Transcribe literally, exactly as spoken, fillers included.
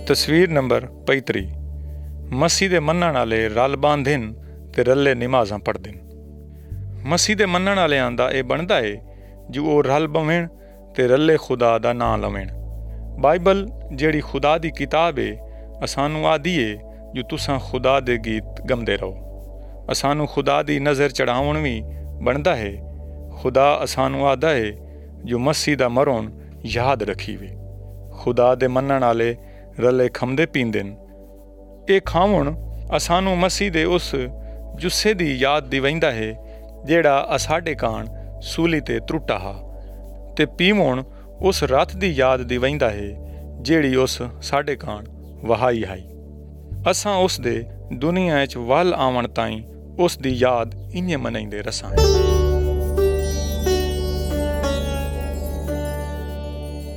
तस्वीर नंबर पैंतरी। मसीह दे मन्नण वाले रल बांधन ते रले नमाज़ां पढ़दन। मसीह दे मन्नण वालियां दा एह बनदा है जो वो रल बवेण ते रले खुदा दा नां लवेण। बाइबल जेड़ी खुदा दी किताब है असानू आदी है जो तुसां खुदा दे गीत गमदे रहो। असानू खुदा दी नज़र चढ़ावण भी बनदा है। खुदा असानू आदा है जो मसीह दा मरोण याद रखीवे। खुदा दे मन्नण वाले रले खमदे पींदन। ये खावण असानू मसीह दे उस जुस्से दी याद दिवाइंदा है जेड़ा असाडे काण सूली ते त्रुटा हा, ते पीवण उस रात दी याद दिवाइंदा है जेड़ी उस साडे काण वहाई हाई। असां उस दे दुनिया च वल आवण ताईं उस दी याद इ'यां मनाइंदे रसां।